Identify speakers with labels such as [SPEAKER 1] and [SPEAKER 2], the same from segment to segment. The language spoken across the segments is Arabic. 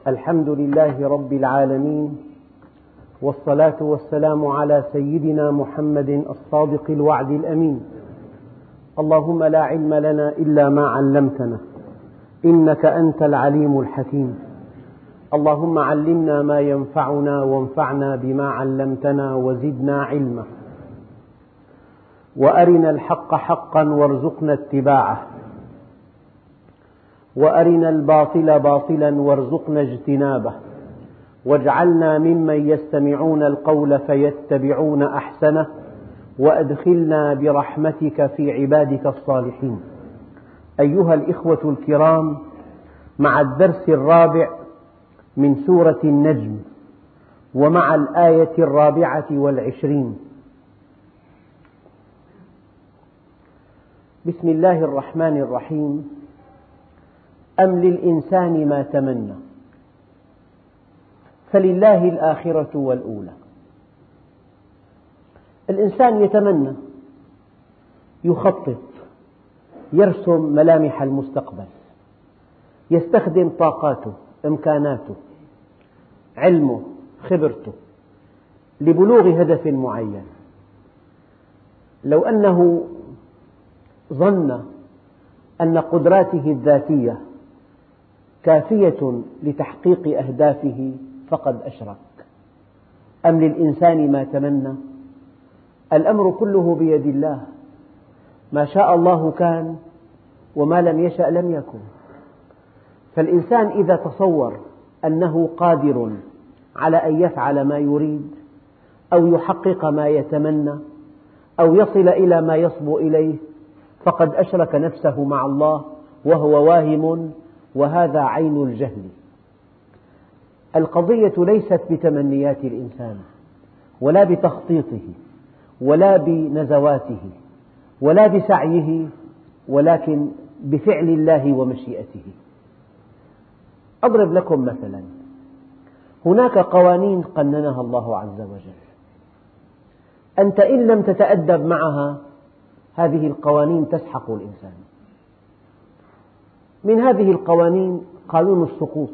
[SPEAKER 1] الحمد لله رب العالمين، والصلاة والسلام على سيدنا محمد الصادق الوعد الأمين. اللهم لا علم لنا إلا ما علمتنا، إنك أنت العليم الحكيم. اللهم علمنا ما ينفعنا وانفعنا بما علمتنا وزدنا علما، وأرنا الحق حقا وارزقنا اتباعه، وأرنا الباطل باطلا وارزقنا اجتنابه، واجعلنا ممن يستمعون القول فيتبعون أحسنه، وأدخلنا برحمتك في عبادك الصالحين. أيها الإخوة الكرام، مع الدرس الرابع من سورة النجم، ومع الآية 24. بسم الله الرحمن الرحيم. أم للإنسان ما تمنى فلله الآخرة والأولى. الإنسان يتمنى، يخطط، يرسم ملامح المستقبل، يستخدم طاقاته، إمكاناته، علمه، خبرته لبلوغ هدف معين. لو أنه ظن أن قدراته الذاتية كافية لتحقيق أهدافه فقد أشرك. أم للإنسان ما تمنى؟ الأمر كله بيد الله، ما شاء الله كان وما لم يشأ لم يكن. فالإنسان إذا تصور أنه قادر على أن يفعل ما يريد أو يحقق ما يتمنى أو يصل إلى ما يصبو إليه فقد أشرك نفسه مع الله، وهو واهم، وهذا عين الجهل. القضية ليست بتمنيات الإنسان ولا بتخطيطه ولا بنزواته ولا بسعيه، ولكن بفعل الله ومشيئته. أضرب لكم مثلا، هناك قوانين قننها الله عز وجل، أنت إن لم تتأدب معها هذه القوانين تسحق الإنسان. من هذه القوانين قانون السقوط،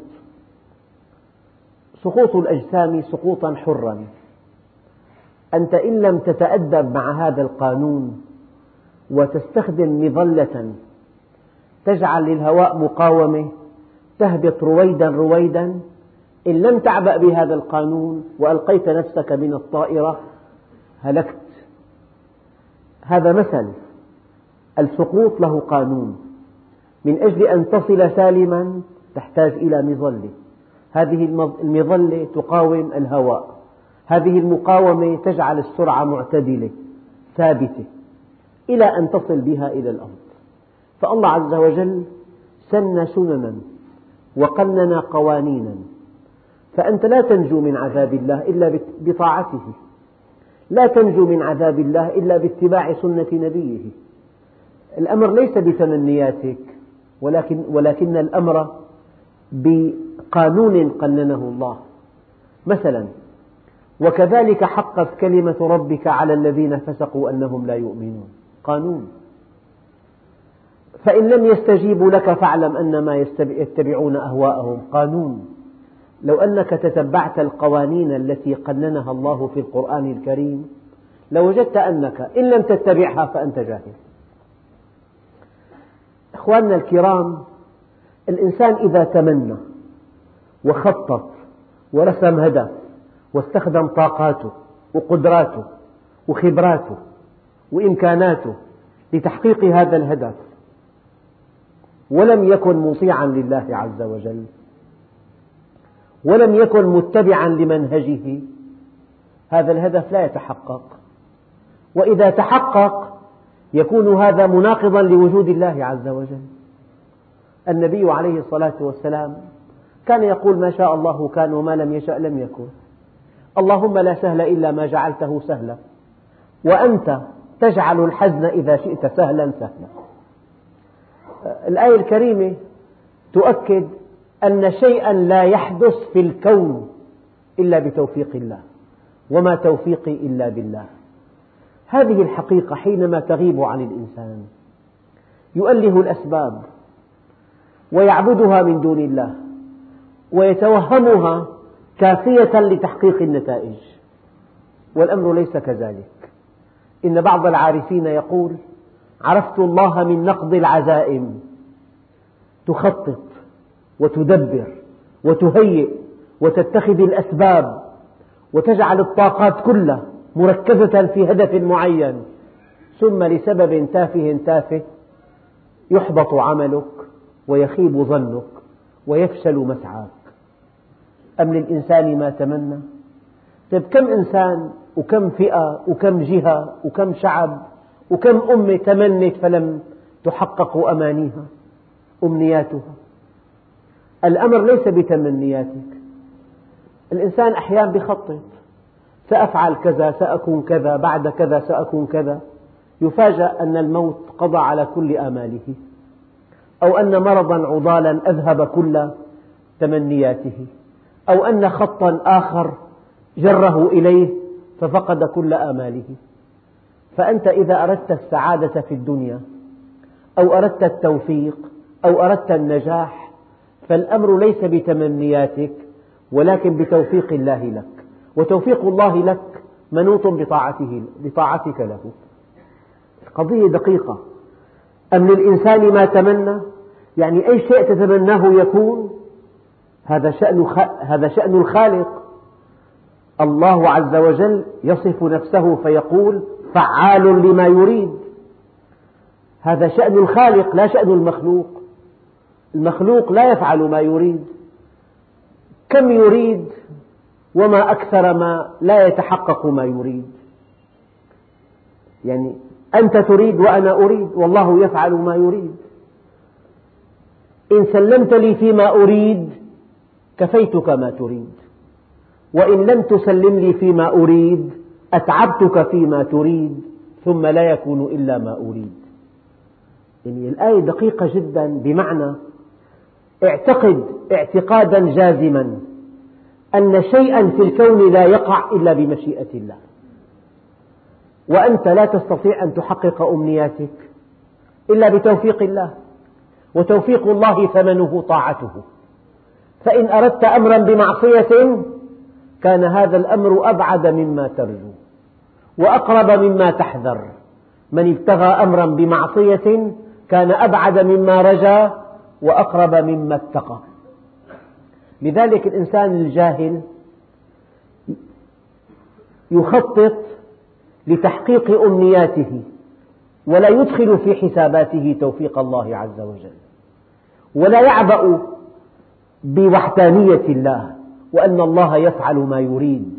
[SPEAKER 1] سقوط الأجسام سقوطا حرا. أنت إن لم تتأدب مع هذا القانون وتستخدم مظلة تجعل للهواء مقاومة تهبط رويدا رويدا، إن لم تعبأ بهذا القانون وألقيت نفسك من الطائرة هلكت. هذا مثل. السقوط له قانون، من أجل أن تصل سالما تحتاج إلى مظلة، هذه المظلة تقاوم الهواء، هذه المقاومة تجعل السرعة معتدلة ثابتة إلى أن تصل بها إلى الأرض. فالله عز وجل سن سننا وقنن قوانينا، فأنت لا تنجو من عذاب الله إلا بطاعته، لا تنجو من عذاب الله إلا باتباع سنة نبيه. الأمر ليس بتمنياتك، ولكن الأمر بقانون قننه الله. مثلا، وكذلك حقت كلمة ربك على الذين فسقوا أنهم لا يؤمنون، قانون. فإن لم يستجيبوا لك فاعلم أنما يتبعون أهواءهم، قانون. لو أنك تتبعت القوانين التي قننها الله في القرآن الكريم لوجدت أنك إن لم تتبعها فأنت جاهل. إخواننا الكرام، الإنسان إذا تمنى وخطط ورسم هدف واستخدم طاقاته وقدراته وخبراته وإمكاناته لتحقيق هذا الهدف ولم يكن مطيعا لله عز وجل ولم يكن متبعا لمنهجه، هذا الهدف لا يتحقق. وإذا تحقق يكون هذا مناقضا لوجود الله عز وجل. النبي عليه الصلاة والسلام كان يقول ما شاء الله كان وما لم يشأ لم يكن. اللهم لا سهل إلا ما جعلته سهلا، وأنت تجعل الحزن إذا شئت سهلا سهلا. الآية الكريمة تؤكد أن شيئا لا يحدث في الكون إلا بتوفيق الله، وما توفيقي إلا بالله. هذه الحقيقة حينما تغيب عن الإنسان يؤله الأسباب ويعبدها من دون الله ويتوهمها كافية لتحقيق النتائج، والأمر ليس كذلك. إن بعض العارفين يقول: عرفت الله من نقض العزائم. تخطط وتدبر وتهيئ وتتخذ الأسباب وتجعل الطاقات كلها مركزة في هدف معين، ثم لسبب تافه يحبط عملك ويخيب ظنك ويفشل مسعاك. أم للإنسان ما تمنى؟ طيب كم إنسان وكم فئة وكم جهة وكم شعب وكم أمة تمنت فلم تحقق أمنياتها. الأمر ليس بتمنياتك. الإنسان أحيانا يخطط: سأفعل كذا، سأكون كذا، بعد كذا سأكون كذا، يفاجأ أن الموت قضى على كل آماله، أو أن مرضا عضالا أذهب كل تمنياته، أو أن خطا آخر جره إليه ففقد كل آماله. فأنت إذا أردت السعادة في الدنيا أو أردت التوفيق أو أردت النجاح، فالأمر ليس بتمنياتك ولكن بتوفيق الله لك، وتوفيق الله لك منوط بطاعتك له. قضية دقيقة. أم للإنسان ما تمنى؟ يعني أي شيء تتمناه يكون. هذا شأن الخالق. الله عز وجل يصف نفسه فيقول: فعال لما يريد. هذا شأن الخالق لا شأن المخلوق. المخلوق لا يفعل ما يريد. كم يريد وما أكثر ما لا يتحقق ما يريد. يعني أنت تريد وأنا أريد، والله يفعل ما يريد. إن سلمت لي فيما أريد كفيتك ما تريد، وإن لم تسلم لي فيما أريد أتعبتك فيما تريد، ثم لا يكون إلا ما أريد. يعني الآية دقيقة جدا، بمعنى اعتقد اعتقادا جازما أن شيئا في الكون لا يقع إلا بمشيئة الله، وأنت لا تستطيع أن تحقق أمنياتك إلا بتوفيق الله، وتوفيق الله ثمنه طاعته. فإن أردت أمرا بمعصية كان هذا الأمر أبعد مما ترجو وأقرب مما تحذر. من ابتغى أمرا بمعصية كان أبعد مما رجا وأقرب مما اتقى. لذلك الإنسان الجاهل يخطط لتحقيق أمنياته ولا يدخل في حساباته توفيق الله عز وجل، ولا يعبأ بوحدانية الله، وأن الله يفعل ما يريد،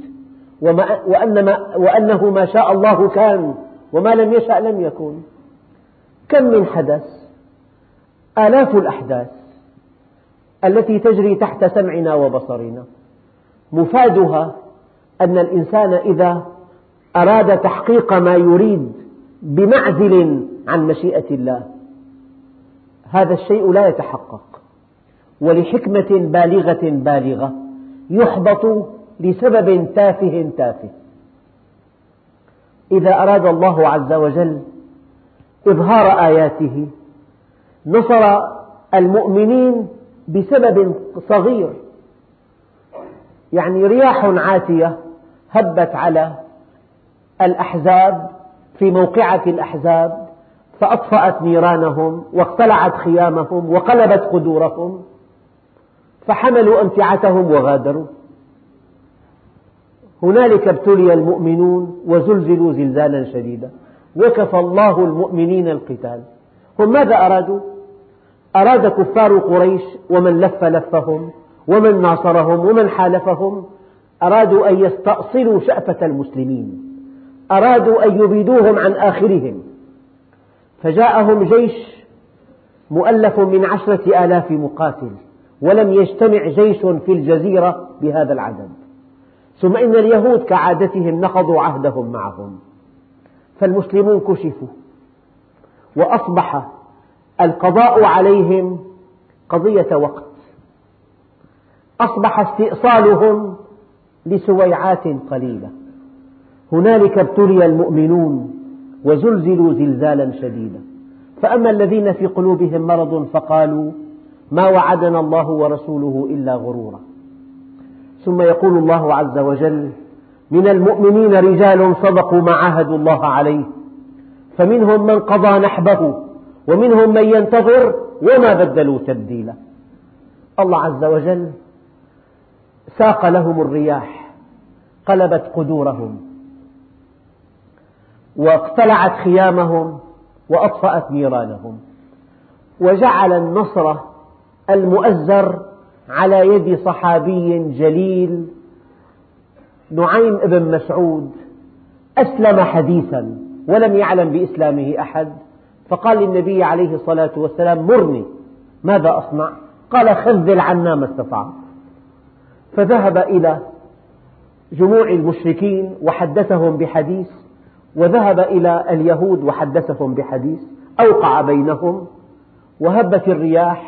[SPEAKER 1] وأنه ما شاء الله كان وما لم يشأ لم يكن. كم من حدث، آلاف الأحداث التي تجري تحت سمعنا وبصرنا، مفادها أن الإنسان إذا أراد تحقيق ما يريد بمعزل عن مشيئة الله هذا الشيء لا يتحقق، ولحكمة بالغة يحبط لسبب تافه. إذا أراد الله عز وجل إظهار آياته نصر المؤمنين بسبب صغير. يعني رياح عاتية هبت على الأحزاب في موقعة الأحزاب فأطفأت نيرانهم واقتلعت خيامهم وقلبت قدورهم، فحملوا أمتعتهم وغادروا. هنالك ابتلي المؤمنون وزلزلوا زلزالا شديدا وكفى الله المؤمنين القتال. هم ماذا أرادوا؟ أراد كفار قريش ومن لفهم ومن ناصرهم ومن حالفهم، أرادوا أن يستأصلوا شأفة المسلمين، أرادوا أن يبيدوهم عن آخرهم، فجاءهم جيش مؤلف من 10,000 مقاتل، ولم يجتمع جيش في الجزيرة بهذا العدد. ثم إن اليهود كعادتهم نقضوا عهدهم معهم، فالمسلمون كشفوا، وأصبح القضاء عليهم قضية وقت، أصبح استئصالهم لسويعات قليلة. هنالك ابتلي المؤمنون وزلزلوا زلزالا شديدا، فأما الذين في قلوبهم مرض فقالوا ما وعدنا الله ورسوله إلا غرورا. ثم يقول الله عز وجل: من المؤمنين رجال صدقوا ما عاهدوا الله عليه فمنهم من قضى نحبه ومنهم من ينتظر وما بدلوا تبديلا. الله عز وجل ساق لهم الرياح قلبت قدورهم واقتلعت خيامهم وأطفأت نيرانهم، وجعل النصر المؤزر على يد صحابي جليل نعيم بن مسعود، أسلم حديثا ولم يعلم بإسلامه أحد، فقال للنبي عليه الصلاة والسلام: مرني ماذا أصنع؟ قال: خذل عنا ما استطعت. فذهب إلى جموع المشركين وحدثهم بحديث، وذهب إلى اليهود وحدثهم بحديث، أوقع بينهم وهبت الرياح.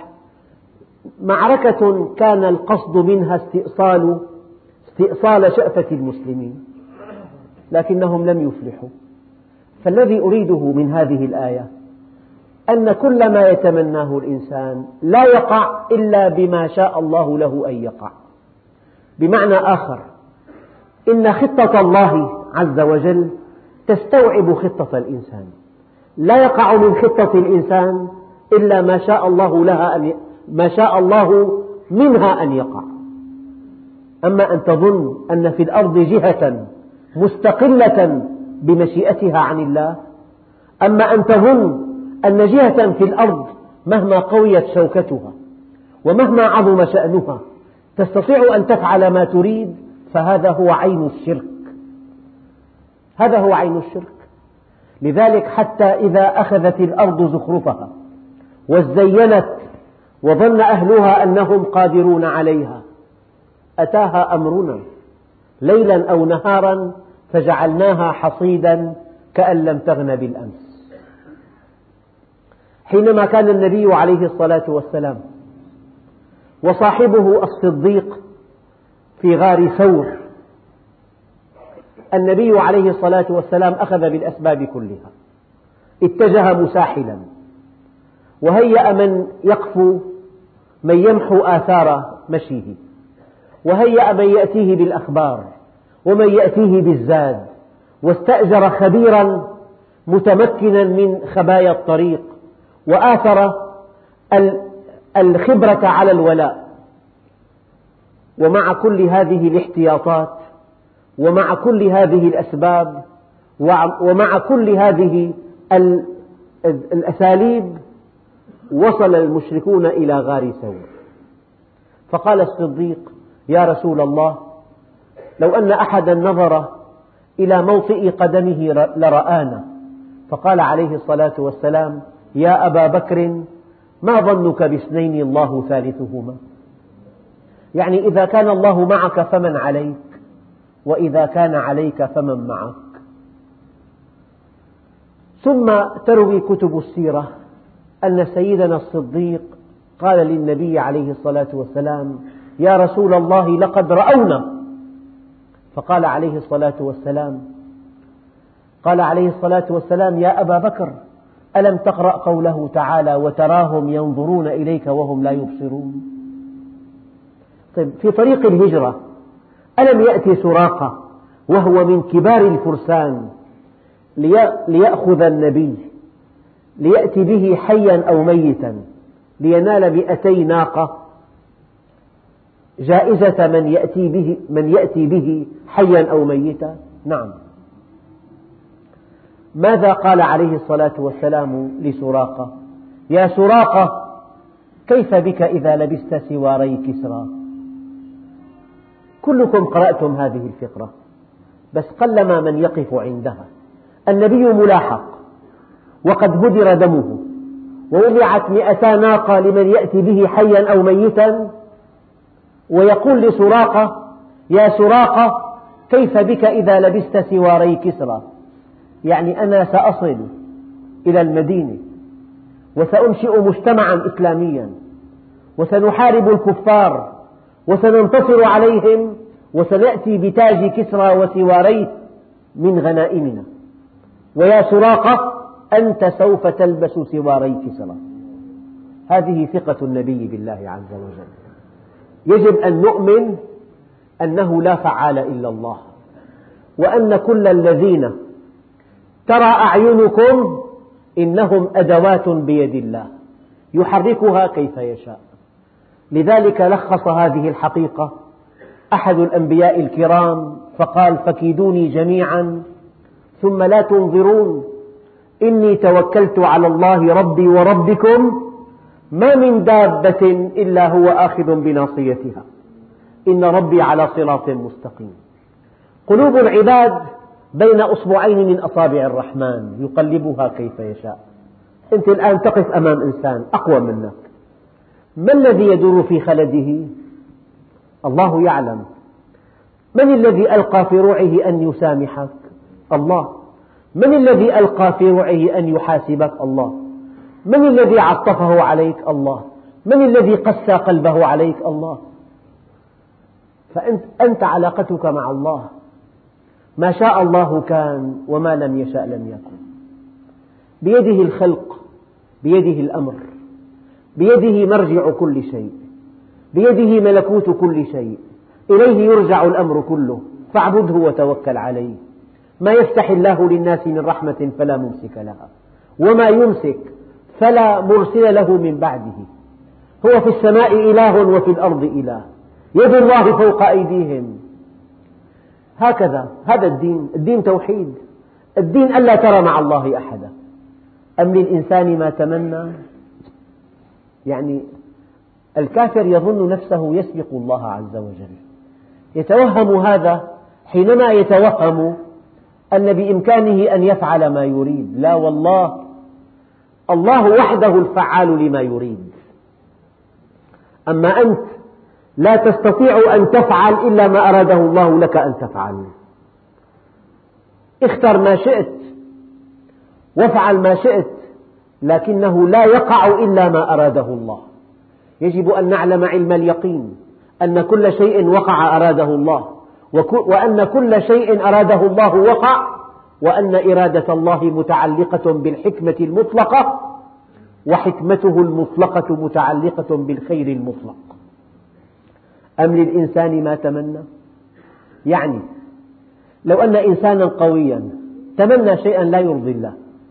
[SPEAKER 1] معركة كان القصد منها استئصال شأفة المسلمين، لكنهم لم يفلحوا. فالذي أريده من هذه الآية أن كل ما يتمناه الإنسان لا يقع إلا بما شاء الله له أن يقع. بمعنى آخر، إن خطة الله عز وجل تستوعب خطة الإنسان، لا يقع من خطة الإنسان إلا ما شاء الله منها أن يقع. أما أن تظن أن في الأرض جهة مستقلة بمشيئتها عن الله، أما أن تظن أن جهة في الأرض مهما قويت شوكتها ومهما عظم شأنها تستطيع أن تفعل ما تريد، فهذا هو عين الشرك. هذا هو عين الشرك. لذلك حتى إذا أخذت الأرض زخرفها وازينت وظن أهلها أنهم قادرون عليها أتاها أمرنا ليلا أو نهارا فجعلناها حصيدا كأن لم تغن بالأمس. حينما كان النبي عليه الصلاة والسلام وصاحبه الصديق في غار ثور، النبي عليه الصلاة والسلام أخذ بالأسباب كلها، اتجه مساحلا وهيأ من يقفو من يمحو آثار مشيه، وهيأ من يأتيه بالأخبار ومن يأتيه بالزاد، واستأجر خبيرا متمكنا من خبايا الطريق، وآثر الخبرة على الولاء. ومع كل هذه الاحتياطات ومع كل هذه الأسباب ومع كل هذه الأساليب وصل المشركون إلى غار ثور. فقال الصديق: يا رسول الله، لو أن أحدا نظر إلى موطئ قدمه لرآنا. فقال عليه الصلاة والسلام: يا أبا بكر، ما ظنك باثنين الله ثالثهما؟ يعني إذا كان الله معك فمن عليك، وإذا كان عليك فمن معك. ثم تروي كتب السيرة أن سيدنا الصديق قال للنبي عليه الصلاة والسلام: يا رسول الله، لقد رأونا. فقال عليه الصلاة والسلام: يا أبا بكر، ألم تقرأ قوله تعالى: وتراهم ينظرون إليك وهم لا يبصرون؟ طيب، في طريق الهجرة ألم يأتي سراقة وهو من كبار الفرسان ليأخذ النبي، ليأتي به حيا أو ميتا، لينال 200 ناقة جائزة من يأتي به حيا أو ميتا؟ نعم. ماذا قال عليه الصلاة والسلام لسراقة؟ يا سراقة، كيف بك إذا لبست سواري كسرى؟ كلكم قرأتم هذه الفقرة، بس قلما من يقف عندها. النبي ملاحق وقد هدر دمه، ووضعت 200 ناقة لمن يأتي به حيا أو ميتا، ويقول لسراقة: يا سراقة، كيف بك إذا لبست سواري كسرى؟ يعني أنا سأصل إلى المدينة وسأنشئ مجتمعا إسلاميا وسنحارب الكفار وسننتصر عليهم وسنأتي بتاج كسرى وسواريه من غنائمنا، ويا سراقة، أنت سوف تلبس سواري كسرى. هذه ثقة النبي بالله عز وجل. يجب أن نؤمن أنه لا فعال إلا الله، وأن كل الذين ترى أعينكم إنهم أدوات بيد الله يحركها كيف يشاء. لذلك لخص هذه الحقيقة أحد الأنبياء الكرام فقال: فكيدوني جميعا ثم لا تنظرون، إني توكلت على الله ربي وربكم ما من دابة إلا هو آخذ بناصيتها إن ربي على صراط مستقيم. قلوب العباد بين أصبعين من أصابع الرحمن يقلبها كيف يشاء. أنت الآن تقف أمام إنسان أقوى منك، ما الذي يدور في خلده؟ الله يعلم. من الذي ألقى في روعه أن يسامحك؟ الله. من الذي ألقى في روعه أن يحاسبك؟ الله. من الذي عطفه عليك؟ الله. من الذي قسى قلبه عليك؟ الله. فأنت علاقتك مع الله ما شاء الله كان وما لم يشأ لم يكن. بيده الخلق، بيده الأمر، بيده مرجع كل شيء، بيده ملكوت كل شيء، إليه يرجع الأمر كله، فاعبده وتوكل عليه. ما يفتح الله للناس من رحمة فلا ممسك لها، وما يمسك فلا مرسل له من بعده. هو في السماء إله وفي الأرض إله، يد الله فوق أيديهم. هكذا هذا الدين. الدين توحيد. الدين ألا ترى مع الله أحدا. أم للإنسان ما تمنى. يعني الكافر يظن نفسه يسبق الله عز وجل، يتوهم هذا حينما يتوهم أن بإمكانه أن يفعل ما يريد. لا والله، الله وحده الفعال لما يريد. أما أنت لا تستطيع أن تفعل إلا ما أراده الله لك أن تفعل. اختر ما شئت وافعل ما شئت، لكنه لا يقع إلا ما أراده الله. يجب أن نعلم علم اليقين أن كل شيء وقع أراده الله، وأن كل شيء أراده الله وقع، وأن إرادة الله متعلقة بالحكمة المطلقة، وحكمته المطلقة متعلقة بالخير المطلق. أم للإنسان ما تمنى. يعني لو أن إنسانا قويا تمنى شيئا لا يرضي الله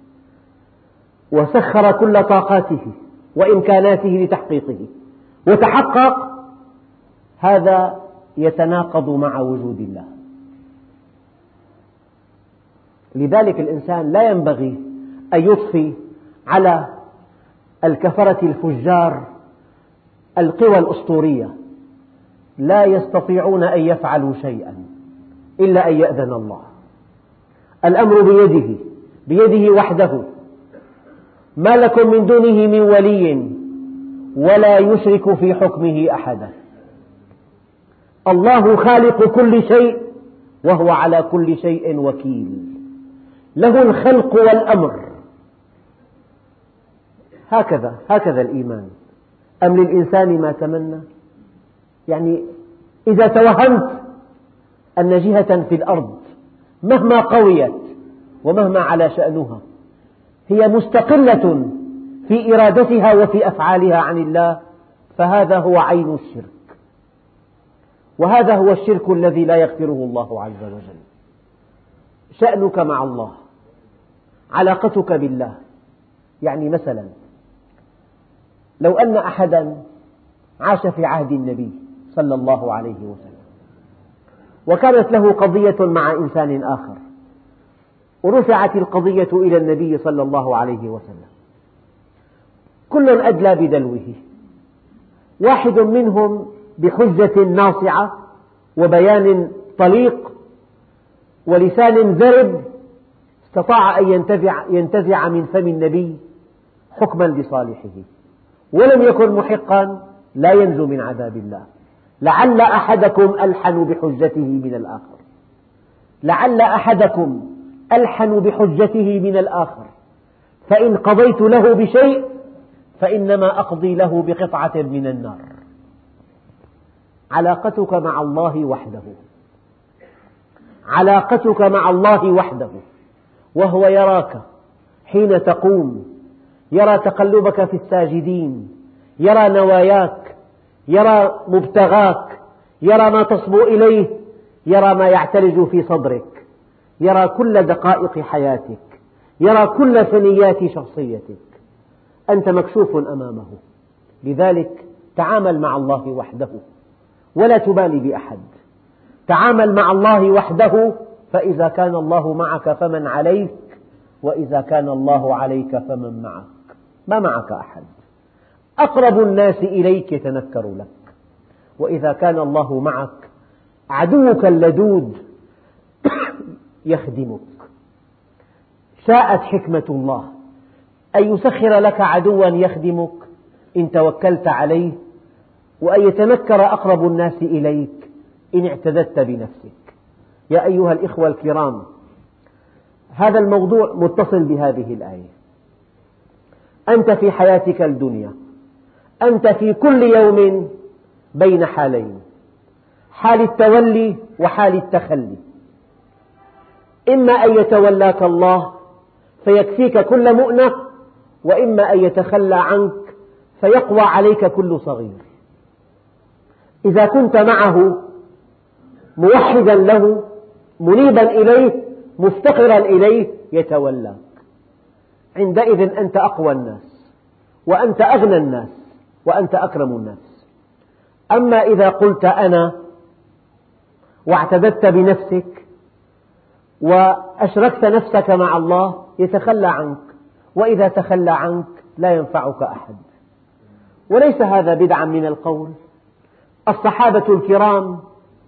[SPEAKER 1] وسخر كل طاقاته وإمكاناته لتحقيقه وتحقق، هذا يتناقض مع وجود الله. لذلك الإنسان لا ينبغي أن يضفي على الكفرة الفجار القوى الأسطورية. لا يستطيعون أن يفعلوا شيئا إلا أن يأذن الله. الأمر بيده، بيده وحده، ما لكم من دونه من ولي ولا يشرك في حكمه أحدا. الله خالق كل شيء وهو على كل شيء وكيل، له الخلق والأمر. هكذا الإيمان. أم للإنسان ما تمنى. يعني إذا توهمت أن جهة في الأرض مهما قويت ومهما على شأنها هي مستقلة في إرادتها وفي أفعالها عن الله، فهذا هو عين الشرك، وهذا هو الشرك الذي لا يغفره الله عز وجل. شأنك مع الله، علاقتك بالله. يعني مثلا لو أن أحدا عاش في عهد النبي صلى الله عليه وسلم وكانت له قضية مع إنسان آخر، ورفعت القضية إلى النبي صلى الله عليه وسلم، كل أدلى بدلوه، واحد منهم بحجة ناصعة وبيان طليق ولسان ذرب استطاع أن ينتزع من فم النبي حكما لصالحه، ولم يكن محقا لا ينجو من عذاب الله. لعل أحدكم ألحن بحجته من الآخر، لعل أحدكم ألحن بحجته من الآخر، فإن قضيت له بشيء فإنما أقضي له بقطعة من النار. علاقتك مع الله وحده، علاقتك مع الله وحده، وهو يراك حين تقوم، يرى تقلبك في الساجدين، يرى نواياك، يرى مبتغاك، يرى ما تصبو إليه، يرى ما يعتلج في صدرك، يرى كل دقائق حياتك، يرى كل ثنيات شخصيتك. أنت مكشوف أمامه. لذلك تعامل مع الله وحده ولا تبالي بأحد. تعامل مع الله وحده، فإذا كان الله معك فمن عليك، وإذا كان الله عليك فمن معك. ما معك أحد. أقرب الناس إليك يتنكر لك، وإذا كان الله معك عدوك اللدود يخدمك. شاءت حكمة الله أن يسخر لك عدوا يخدمك إن توكلت عليه، وأن يتنكر أقرب الناس إليك إن اعتددت بنفسك. يا أيها الإخوة الكرام، هذا الموضوع متصل بهذه الآية. أنت في حياتك الدنيا، أنت في كل يوم بين حالين: حال التولي وحال التخلي. إما أن يتولاك الله فيكفيك كل مؤنة، وإما أن يتخلى عنك فيقوى عليك كل صغير. إذا كنت معه موحدا له منيبا إليه مفتقرا إليه يتولاك، عندئذ أنت أقوى الناس، وأنت أغنى الناس، وأنت أكرم الناس. أما إذا قلت أنا واعتددت بنفسك وأشركت نفسك مع الله يتخلى عنك، وإذا تخلى عنك لا ينفعك أحد. وليس هذا بدعا من القول. الصحابة الكرام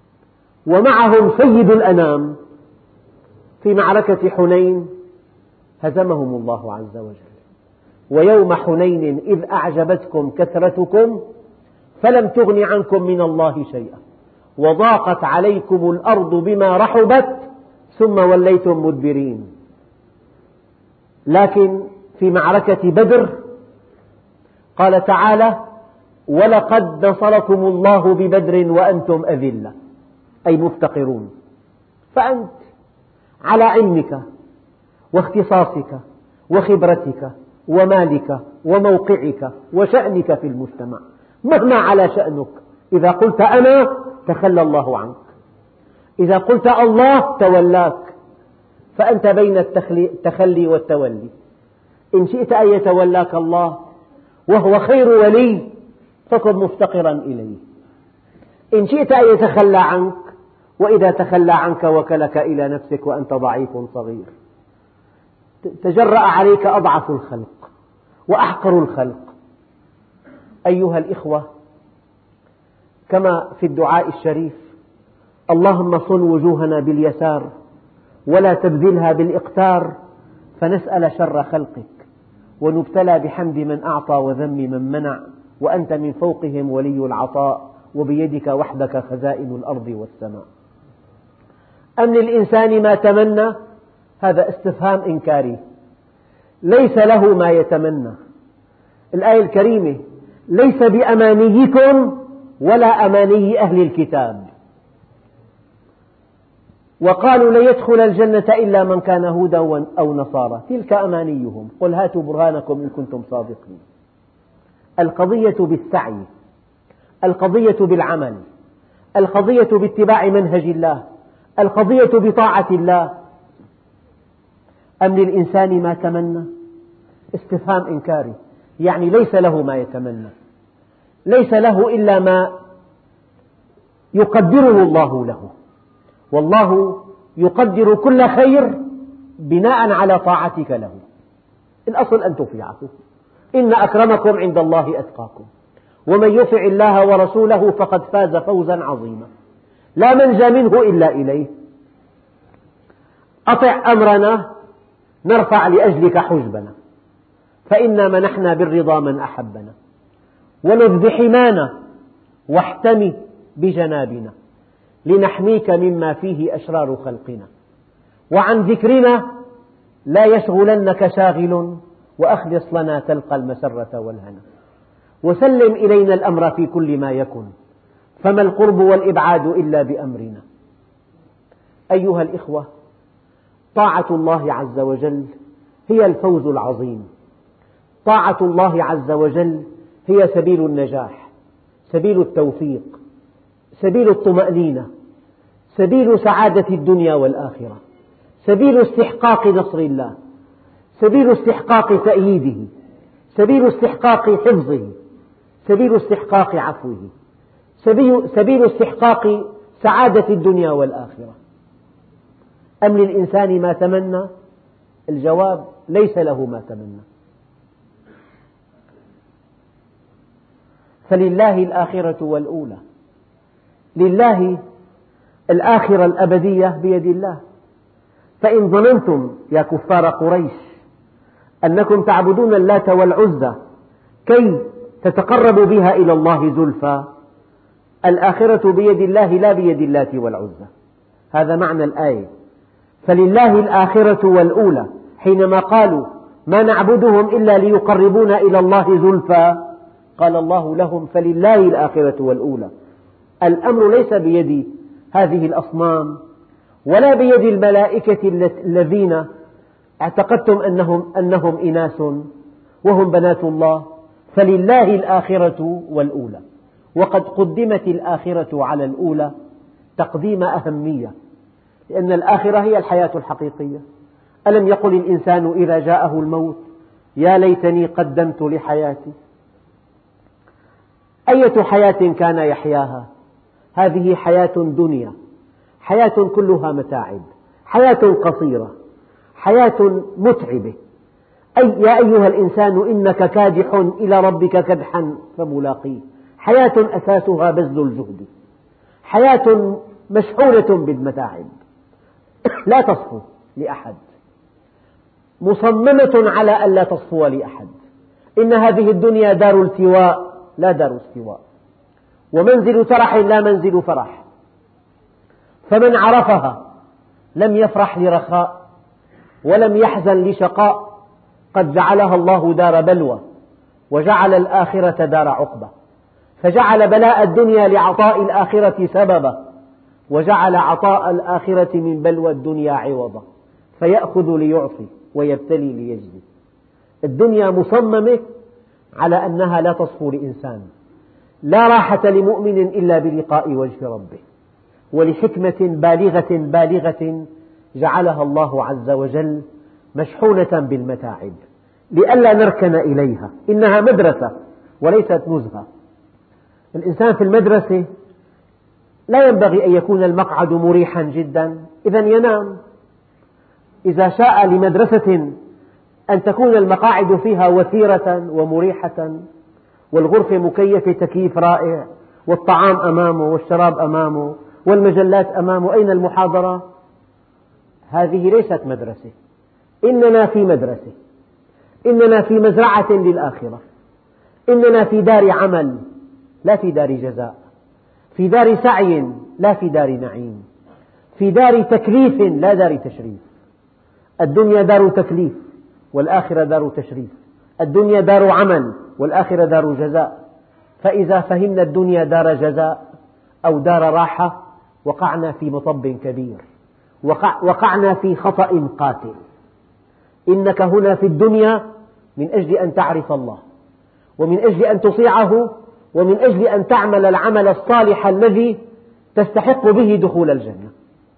[SPEAKER 1] ومعهم سيد الأنام في معركة حنين هزمهم الله عز وجل: ويوم حنين إذ أعجبتكم كثرتكم فلم تغن عنكم من الله شيئا وضاقت عليكم الأرض بما رحبت ثم وليتم مدبرين. لكن في معركة بدر قال تعالى: ولقد نصركم الله ببدر وأنتم أذلة، أي مفتقرون. فأنت على علمك واختصاصك وخبرتك ومالك وموقعك وشأنك في المجتمع، مهما على شأنك، إذا قلت أنا تخلى الله عنك، إذا قلت الله تولاك. فأنت بين التخلي والتولي. إن شئت أن يتولاك الله وهو خير ولي فكن مفتقرا إليه، إن شئت أن يتخلى عنك، وإذا تخلى عنك وكلك إلى نفسك وأنت ضعيف صغير. تجرأ عليك أضعف الخلق وأحقر الخلق. أيها الإخوة، كما في الدعاء الشريف: اللهم صن وجوهنا باليسار ولا تبذلها بالإقتار، فنسأل شر خلقك ونبتلى بحمد من أعطى وذم من منع، وأنت من فوقهم ولي العطاء، وبيدك وحدك خزائن الأرض والسماء. أم للإنسان ما تمنى؟ هذا استفهام إنكاري، ليس له ما يتمنى. الآية الكريمة: ليس بأمانيكم ولا أماني أهل الكتاب. وقالوا لن يدخل الجنة إلا من كان هودا أو نصارى، تلك أمانيهم، قل هاتوا برهانكم إن كنتم صادقين. القضية بالسعي، القضية بالعمل، القضية باتباع منهج الله، القضية بطاعة الله. أم للإنسان ما تمنى؟ استفهام إنكاري، يعني ليس له ما يتمنى، ليس له إلا ما يقدره الله له، والله يقدر كل خير بناء على طاعتك له. الأصل أن تطيعه. إن أكرمكم عند الله أتقاكم، ومن يطع الله ورسوله فقد فاز فوزا عظيما، لا منجى منه إلا إليه. أطع أمرنا نرفع لأجلك حجبنا، فإنا منحنا بالرضا من أحبنا، ونذ حمانا واحتمي بجنابنا، لنحميك مما فيه أشرار خلقنا، وعن ذكرنا لا يشغلنك شاغل، وأخلص لنا تلقى المسرة والهنا، وسلم إلينا الأمر في كل ما يكن، فما القرب والإبعاد إلا بأمرنا. أيها الإخوة، طاعة الله عز وجل هي الفوز العظيم، طاعة الله عز وجل هي سبيل النجاح، سبيل التوفيق، سبيل الطمأنينة، سبيل سعادة الدنيا والآخرة، سبيل استحقاق نصر الله، سبيل استحقاق تأييده، سبيل استحقاق حفظه، سبيل استحقاق عفوه، سبيل استحقاق سعادة الدنيا والآخرة. أم للإنسان ما تمنى؟ الجواب: ليس له ما تمنى. فلله الآخرة والأولى. لله الآخرة الأبدية بيد الله. فإن ظننتم يا كفار قريش أنكم تعبدون اللات والعزى كي تتقربوا بها إلى الله زلفى، الآخرة بيد الله لا بيد اللات والعزى. هذا معنى الآية. فلله الآخرة والأولى، حينما قالوا ما نعبدهم إلا ليقربونا إلى الله زلفى، قال الله لهم فلله الآخرة والأولى. الأمر ليس بيد هذه الأصنام ولا بيد الملائكة الذين اعتقدتم أنهم إناث وهم بنات الله. فلله الآخرة والأولى. وقد قدمت الآخرة على الأولى تقديم أهمية، لأن الآخرة هي الحياة الحقيقية. ألم يقل الإنسان إذا جاءه الموت يا ليتني قدمت لحياتي؟ أية حياة كان يحياها؟ هذه حياة دنيا، حياة كلها متاعب، حياة قصيرة، حياة متعبة. يا أيها الإنسان إنك كادح إلى ربك كدحا فملاقيه. حياة أساسها بذل الجهد، حياة مشحونة بالمتاعب، لا تصفو لأحد، مصممة على ألا تصفو لأحد. إن هذه الدنيا دار التواء لا دار استواء، ومنزل ترح لا منزل فرح. فمن عرفها لم يفرح لرخاء ولم يحزن لشقاء. قد جعلها الله دار بلوى وجعل الآخرة دار عقبة، فجعل بلاء الدنيا لعطاء الآخرة سببا، وجعل عطاء الآخرة من بلوى الدنيا عوضا، فيأخذ ليعطي ويبتلي ليجزي. الدنيا مصممة على أنها لا تصفو لإنسان. لا راحة لمؤمن إلا بلقاء وجه ربه، ولحكمة بالغة جعلها الله عز وجل مشحونة بالمتاعب لئلا نركن إليها. إنها مدرسة وليست نزهة. الإنسان في المدرسة لا ينبغي أن يكون المقعد مريحا جدا، إذا ينام. إذا شاء لمدرسة أن تكون المقاعد فيها وثيرة ومريحة والغرفة مكيفة تكييف رائع والطعام أمامه والشراب أمامه والمجلات أمامه، أين المحاضرة؟ هذه ليست مدرسة. إننا في مدرسة، إننا في مزرعة للآخرة، إننا في دار عمل لا في دار جزاء، في دار سعي لا في دار نعيم، في دار تكليف لا دار تشريف. الدنيا دار تكليف والآخرة دار تشريف، الدنيا دار عمل والآخرة دار جزاء. فإذا فهمنا الدنيا دار جزاء أو دار راحة وقعنا في مطب كبير، وقعنا في خطأ قاتل. إنك هنا في الدنيا من أجل أن تعرف الله، ومن أجل أن تطيعه، ومن أجل أن تعمل العمل الصالح الذي تستحق به دخول الجنة.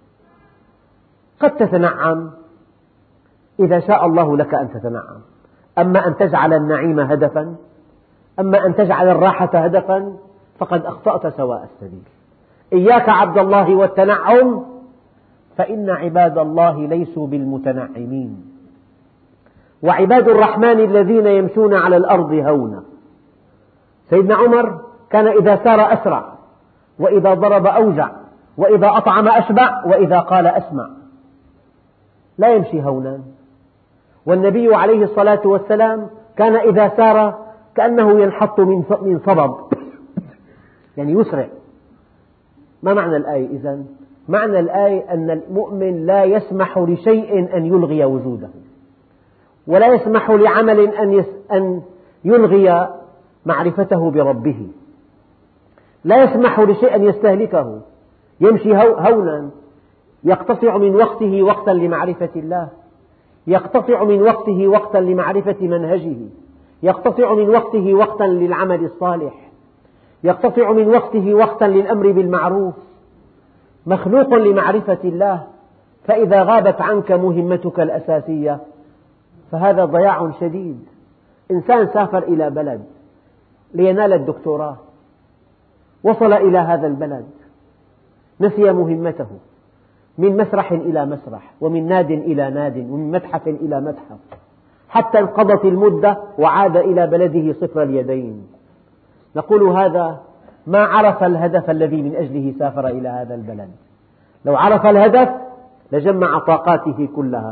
[SPEAKER 1] قد تتنعم إذا شاء الله لك أن تتنعم، أما أن تجعل النعيم هدفا، أما أن تجعل الراحة هدفا، فقد أخطأت سواء السبيل. إياك عبد الله والتنعم، فإن عباد الله ليسوا بالمتنعمين. وعباد الرحمن الذين يمشون على الأرض هونا. سيدنا عمر كان إذا سار أسرع، وإذا ضرب أوجع، وإذا أطعم أشبع، وإذا قال أسمع، لا يمشي هونا. والنبي عليه الصلاة والسلام كان إذا سار كأنه ينحط من صبب، يعني يسرع. ما معنى الآية إذن؟ معنى الآية أن المؤمن لا يسمح لشيء أن يلغي وجوده، ولا يسمح لعمل أن يلغي معرفته بربه، لا يسمح لشيء أن يستهلكه. يمشي هونا، يقتطع من وقته وقتا لمعرفة الله، يقتطع من وقته وقتا لمعرفة منهجه، يقتطع من وقته وقتا للعمل الصالح، يقتطع من وقته وقتا للأمر بالمعروف، مخلوق لمعرفة الله. فإذا غابت عنك مهمتك الأساسية فهذا ضياع شديد. إنسان سافر إلى بلد لينال الدكتوراه، وصل إلى هذا البلد نسي مهمته، من مسرح إلى مسرح، ومن ناد إلى ناد، ومن متحف إلى متحف، حتى انقضت المدة وعاد إلى بلده صفر اليدين. نقول هذا ما عرف الهدف الذي من أجله سافر إلى هذا البلد. لو عرف الهدف لجمع طاقاته كلها.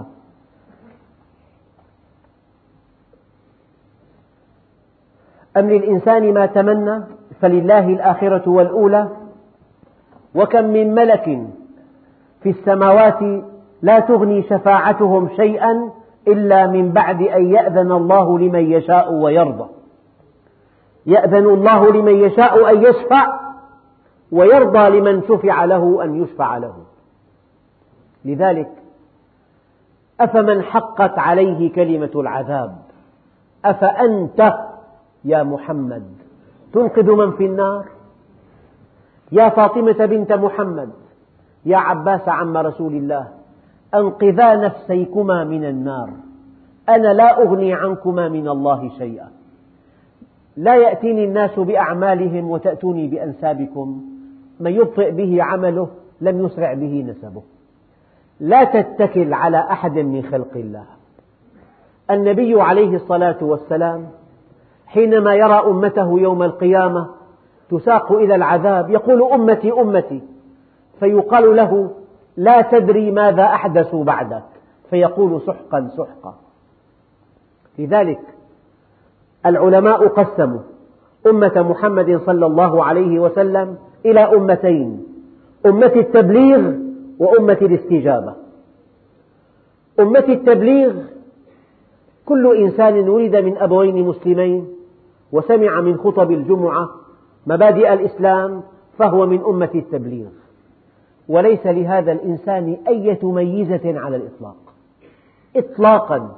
[SPEAKER 1] أم للإنسان ما تمنى فلله الآخرة والأولى وكم من ملك في السماوات لا تغني شفاعتهم شيئا إلا من بعد أن يأذن الله لمن يشاء ويرضى. يأذن الله لمن يشاء أن يشفع، ويرضى لمن شفع له أن يشفع له. لذلك أفمن حقت عليه كلمة العذاب أفأنت يا محمد تنقذ من في النار؟ يا فاطمة بنت محمد، يا عباس عم رسول الله، أنقذا نفسيكما من النار، أنا لا أغني عنكما من الله شيئا. لا يأتيني الناس بأعمالهم وتأتوني بأنسابكم، من يبطئ به عمله لم يسرع به نسبه. لا تتكل على أحد من خلق الله. النبي عليه الصلاة والسلام حينما يرى أمته يوم القيامة تساق إلى العذاب يقول أمتي أمتي، فيقال له لا تدري ماذا أحدثوا بعدك، فيقول سحقا سحقا. لذلك العلماء قسموا أمة محمد صلى الله عليه وسلم إلى أمتين: أمة التبليغ وأمة الاستجابة. أمة التبليغ كل إنسان ولد من أبوين مسلمين وسمع من خطب الجمعة مبادئ الإسلام فهو من أمة التبليغ، وليس لهذا الإنسان أي ميزة على الإطلاق إطلاقا.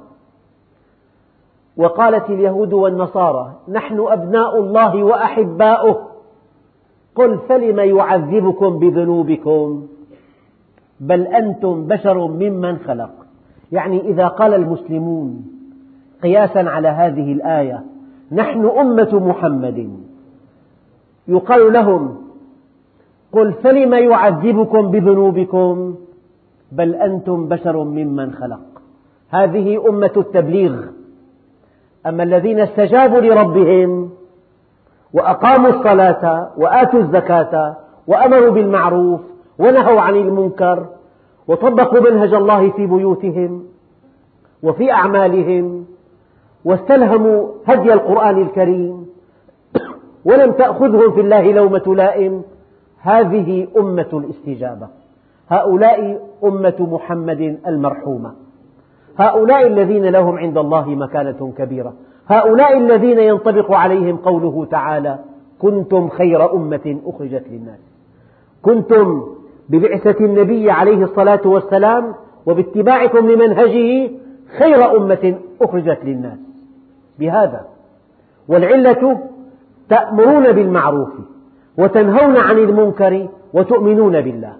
[SPEAKER 1] وقالت اليهود والنصارى نحن أبناء الله وأحباؤه، قل فلم يعذبكم بذنوبكم بل أنتم بشر ممن خلق. يعني إذا قال المسلمون قياسا على هذه الآية نحن أمة محمد، يقال لهم قل فلم يعذبكم بذنوبكم بل أنتم بشر ممن خلق. هذه أمة التبليغ. أما الذين استجابوا لربهم وأقاموا الصلاة وآتوا الزكاة وأمروا بالمعروف ونهوا عن المنكر وطبقوا منهج الله في بيوتهم وفي أعمالهم واستلهموا هدي القرآن الكريم ولم تأخذهم في الله لومة لائم، هذه أمة الاستجابة. هؤلاء أمة محمد المرحومة، هؤلاء الذين لهم عند الله مكانة كبيرة، هؤلاء الذين ينطبق عليهم قوله تعالى كنتم خير أمة أخرجت للناس. كنتم ببعثة النبي عليه الصلاة والسلام وباتباعكم لمنهجه خير أمة أخرجت للناس بهذا. والعلة تأمرون بالمعروف وتنهون عن المنكر وتؤمنون بالله.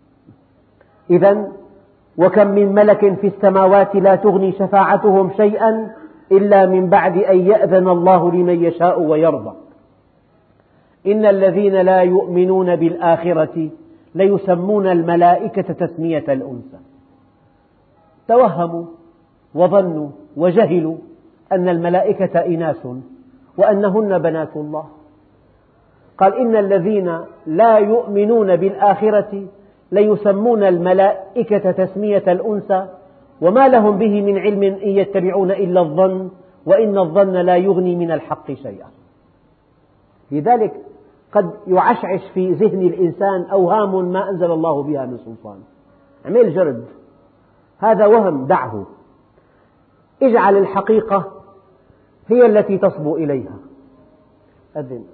[SPEAKER 1] إذن وكم من ملك في السماوات لا تغني شفاعتهم شيئا إلا من بعد أن يأذن الله لمن يشاء ويرضى. إن الذين لا يؤمنون بالآخرة ليسمون الملائكة تسمية الأنثى. توهموا وظنوا وجهلوا أن الملائكة إناث وأنهن بنات الله. قال إن الذين لا يؤمنون بالآخرة ليسمون الملائكة تسمية الأنثى وما لهم به من علم إن يتبعون إلا الظن وإن الظن لا يغني من الحق شيئا. لذلك قد يعشعش في ذهن الإنسان أوهام ما أنزل الله بها من سلطان. اعمل جرد، هذا وهم دعه، اجعل الحقيقة هي التي تصبو إليها. أذن.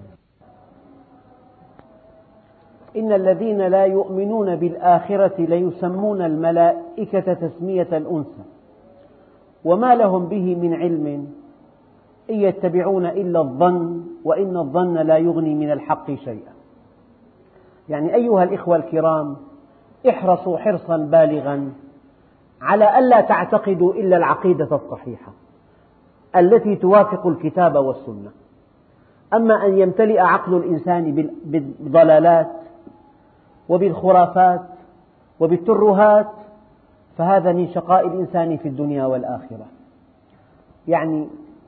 [SPEAKER 1] إن الذين لا يؤمنون بالآخرة ليسمون الملائكة تسمية الأنثى وما لهم به من علم إن يتبعون إلا الظن وإن الظن لا يغني من الحق شيئا. يعني أيها الإخوة الكرام، احرصوا حرصا بالغا على ألا تعتقدوا إلا العقيدة الصحيحة التي توافق الكتاب والسنة. أما أن يمتلئ عقل الإنسان بالضلالات وبالخرافات وبالترهات فهذا من شقاء الإنسان في الدنيا والآخرة. يعني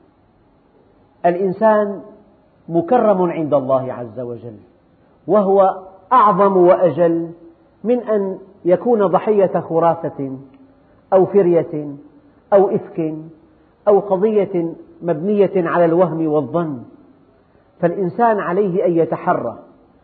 [SPEAKER 1] الإنسان مكرم عند الله عز وجل، وهو أعظم وأجل من أن يكون ضحية خرافة أو فرية أو إفك أو قضية مبنية على الوهم والظن. فالإنسان عليه أن يتحرى،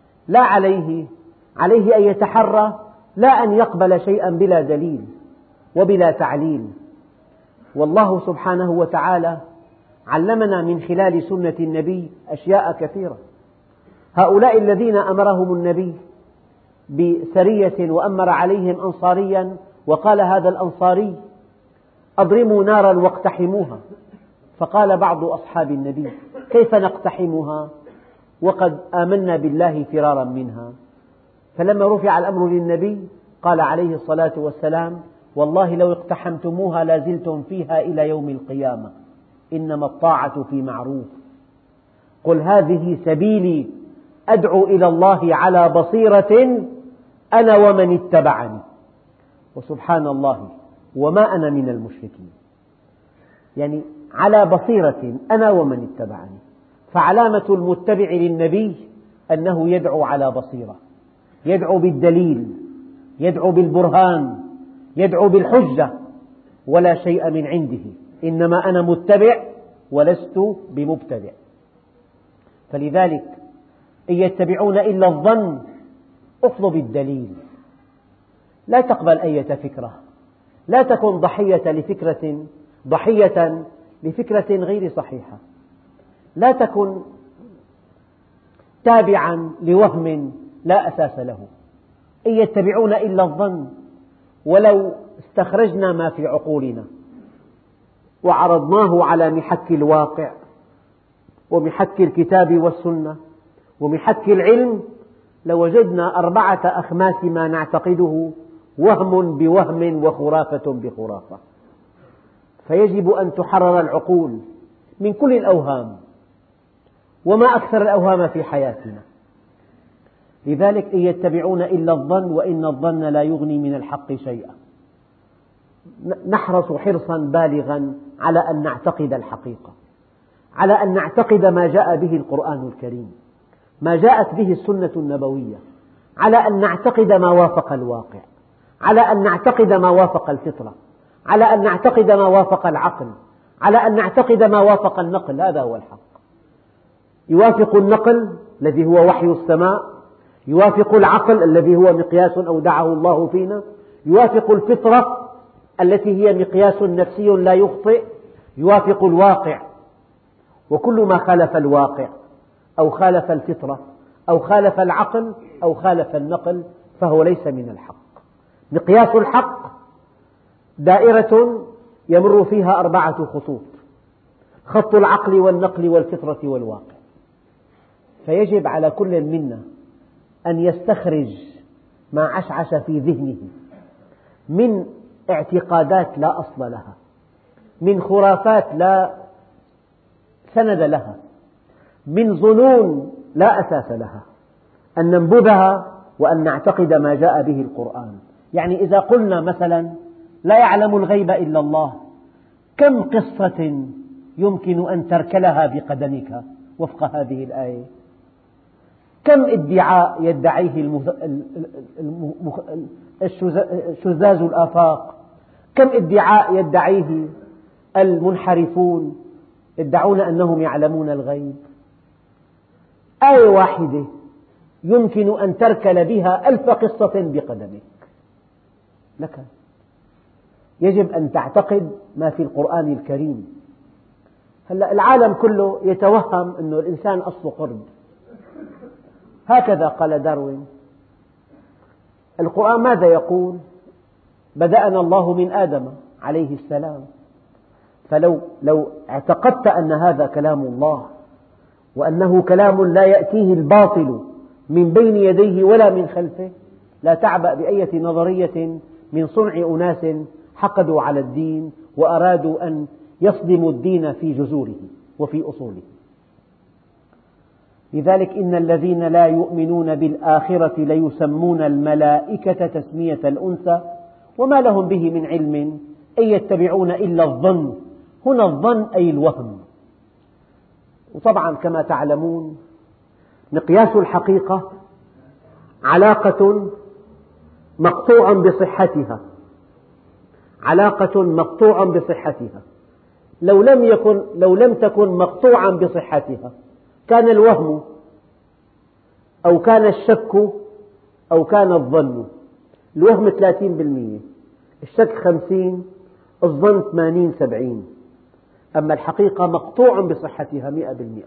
[SPEAKER 1] عليه أن يتحرى لا أن يقبل شيئا بلا دليل وبلا تعليل. والله سبحانه وتعالى علمنا من خلال سنة النبي أشياء كثيرة. هؤلاء الذين أمرهم النبي بسرية وأمر عليهم أنصاريا وقال هذا الأنصاري أضرموا نارا واقتحموها، فقال بعض أصحاب النبي كيف نقتحمها وقد آمنا بالله فرارا منها؟ فلما رفع الأمر للنبي قال عليه الصلاة والسلام والله لو اقتحمتموها لازلتم فيها إلى يوم القيامة، إنما الطاعة في معروف. قل هذه سبيلي أدعو إلى الله على بصيرة أنا ومن اتبعني، وسبحان الله وما أنا من المشركين. يعني على بصيرة أنا ومن اتبعني، فعلامة المتبع للنبي أنه يدعو على بصيرة، يدعو بالدليل، يدعو بالبرهان، يدعو بالحجة، ولا شيء من عنده، إنما أنا متبع ولست بمبتدع. فلذلك إن يتبعون إلا الظن، اطلب الدليل، لا تقبل أي فكرة، لا تكن ضحية لفكرة غير صحيحة، لا تكن تابعا لوهم لا أساس له. إن يتبعون إلا الظن، ولو استخرجنا ما في عقولنا وعرضناه على محك الواقع ومحك الكتاب والسنة ومحك العلم لوجدنا 4 أخماس ما نعتقده وهم بوهم وخرافة بخرافة. فيجب أن تحرر العقول من كل الأوهام، وما أكثر الأوهام في حياتنا. لذلك إن يتبعون إلا الظن وإن الظن لا يغني من الحق شيئا. نحرص حرصا بالغا على أن نعتقد الحقيقة، على أن نعتقد ما جاء به القرآن الكريم، ما جاءت به السنة النبوية، على أن نعتقد ما وافق الواقع، على أن نعتقد ما وافق الفطرة، على أن نعتقد ما وافق العقل، على أن نعتقد ما وافق النقل. هذا هو الحق. يوافق النقل الذي هو وحي السماء، يوافق العقل الذي هو مقياس أودعه الله فينا، يوافق الفطرة التي هي مقياس نفسي لا يخطئ، يوافق الواقع. وكل ما خالف الواقع أو خالف الفطرة أو خالف العقل أو خالف النقل فهو ليس من الحق. مقياس الحق دائرة يمر فيها 4 خطوط: خط العقل والنقل والفطرة والواقع. فيجب على كل منا أن يستخرج ما عشعش في ذهنه من اعتقادات لا أصل لها، من خرافات لا سند لها، من ظنون لا أساس لها، أن ننبذها وأن نعتقد ما جاء به القرآن. يعني إذا قلنا مثلا لا يعلم الغيب إلا الله، كم قصة يمكن أن تركلها بقدمك وفق هذه الآية؟ كم ادعاء يدعيه شذاذ الآفاق، كم ادعاء يدعيه المنحرفون يدعون أنهم يعلمون الغيب. آية واحدة يمكن أن تركل بها 1000 قصة بقدمك. لك يجب أن تعتقد ما في القرآن الكريم. هلأ العالم كله يتوهم أن الإنسان أصله قرد، هكذا قال داروين. القرآن ماذا يقول؟ بدأنا الله من آدم عليه السلام، فلو اعتقدت أن هذا كلام الله وأنه كلام لا يأتيه الباطل من بين يديه ولا من خلفه، لا تعبأ بأية نظرية من صنع أناس حقدوا على الدين وأرادوا أن يصدموا الدين في جذوره وفي أصوله. لذلك إن الذين لا يؤمنون بالآخرة ليسمون الملائكة تسمية الأنثى وما لهم به من علم إن يتبعون إلا الظن. هنا الظن أي الوهم. وطبعا كما تعلمون مقياس الحقيقة علاقة مقطوع بصحتها، علاقة مقطوع بصحتها. لو لم تكن مقطوعا بصحتها كان الوهم أو كان الشك أو كان الظن. الوهم 30%، الشك 50%، الظن 80-70%. أما الحقيقة مقطوع بصحتها 100%.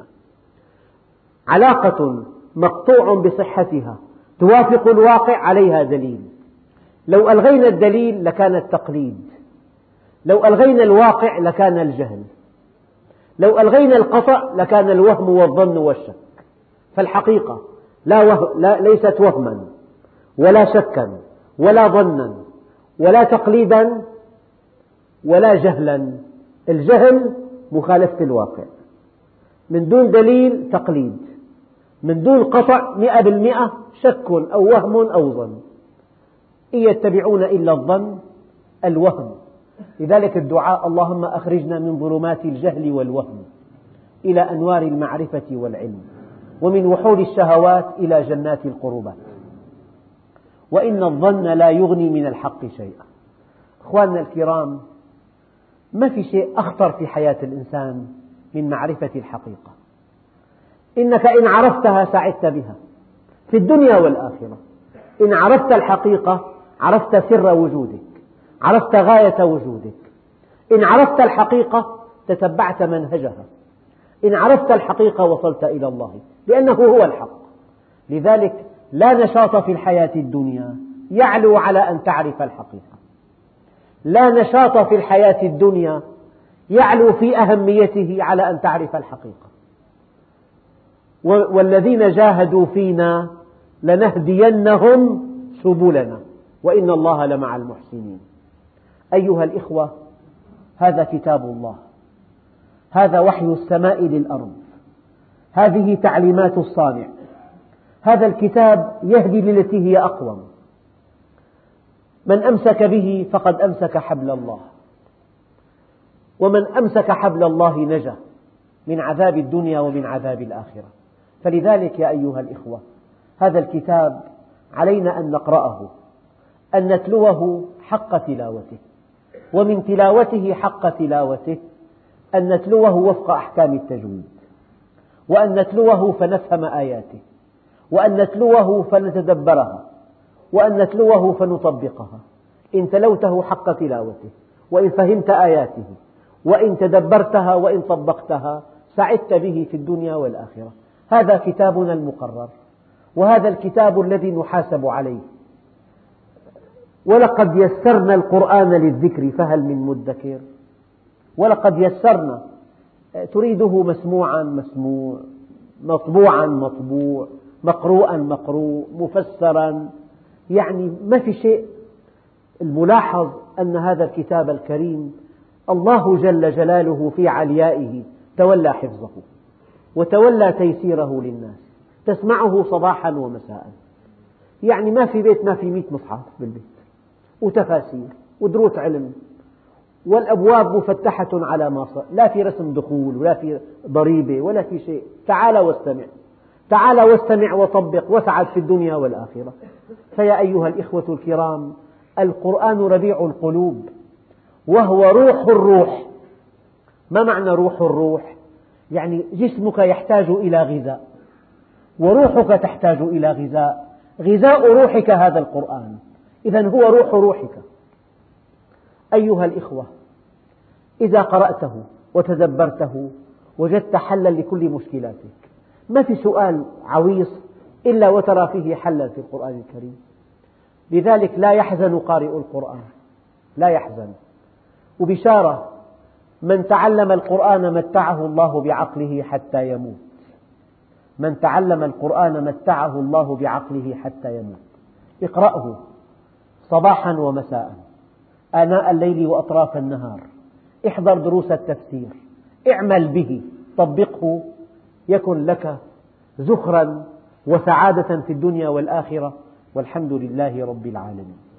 [SPEAKER 1] علاقة مقطوع بصحتها توافق الواقع عليها دليل. لو ألغينا الدليل لكان التقليد، لو ألغينا الواقع لكان الجهل، لو ألغينا القطع لكان الوهم والظن والشك. فالحقيقة ليست وهما ولا شكا ولا ظنا ولا تقليدا ولا جهلا. الجهل مخالفة الواقع، من دون دليل تقليد، من دون قطع 100% شك أو وهم أو ظن. إن يتبعون إلا الظن الوهم. لذلك الدعاء اللهم أخرجنا من ظلمات الجهل والوهم إلى أنوار المعرفة والعلم، ومن وحول الشهوات إلى جنات القربات. وإن الظن لا يغني من الحق شيئا. أخواننا الكرام، ما في شيء أخطر في حياة الإنسان من معرفة الحقيقة. إنك إن عرفتها سعدت بها في الدنيا والآخرة. إن عرفت الحقيقة عرفت سر وجودك، عرفت غاية وجودك. إن عرفت الحقيقة تتبعت منهجها. إن عرفت الحقيقة وصلت إلى الله، لأنه هو الحق. لذلك لا نشاط في الحياة الدنيا يعلو على أن تعرف الحقيقة. لا نشاط في الحياة الدنيا يعلو في أهميته على أن تعرف الحقيقة. والذين جاهدوا فينا لنهدينهم سبلنا وإن الله لمع المحسنين. أيها الإخوة، هذا كتاب الله، هذا وحي السماء للأرض، هذه تعليمات الصانع. هذا الكتاب يهدي للتي هي أقوم. من أمسك به فقد أمسك حبل الله، ومن أمسك حبل الله نجا من عذاب الدنيا ومن عذاب الآخرة. فلذلك يا أيها الإخوة، هذا الكتاب علينا أن نقرأه، أن نتلوه حق تلاوته، ومن تلاوته حق تلاوته أن نتلوه وفق أحكام التجويد، وأن نتلوه فنفهم آياته، وأن نتلوه فنتدبرها، وأن نتلوه فنطبقها. إن تلوته حق تلاوته، وإن فهمت آياته، وإن تدبرتها، وإن طبقتها، سعدت به في الدنيا والآخرة. هذا كتابنا المقرر، وهذا الكتاب الذي نحاسب عليه. ولقد يسرنا القرآن للذكر فهل من مدكر. ولقد يسرنا، تريده مسموعا مسموع، مطبوعا مطبوع، مقروءا مقروء، مفسرا، يعني ما في شيء. الملاحظ أن هذا الكتاب الكريم الله جل جلاله في عليائه تولى حفظه وتولى تيسيره للناس. تسمعه صباحا ومساء، يعني ما في بيت ما في 100 مصحف بالبيت، وتفاسير ودروس علم، والأبواب مفتحة على ما صار، لا في رسم دخول ولا في ضريبة ولا في شيء. تعال واستمع، تعال واستمع وطبق وسعد في الدنيا والآخرة. فيا أيها الإخوة الكرام، القرآن ربيع القلوب، وهو روح الروح. ما معنى روح الروح؟ يعني جسمك يحتاج إلى غذاء، وروحك تحتاج إلى غذاء. غذاء روحك هذا القرآن، إذن هو روح روحك. أيها الإخوة، إذا قرأته وتدبرته وجدت حلا لكل مشكلاتك. ما في سؤال عويص إلا وترى فيه حلا في القرآن الكريم. لذلك لا يحزن قارئ القرآن، لا يحزن. وبشارة، من تعلم القرآن متعه الله بعقله حتى يموت. من تعلم القرآن متعه الله بعقله حتى يموت. اقرأه صباحا ومساء، آناء الليل وأطراف النهار، احضر دروس التفسير، اعمل به، طبقه، يكن لك ذخرا وسعادة في الدنيا والآخرة، والحمد لله رب العالمين.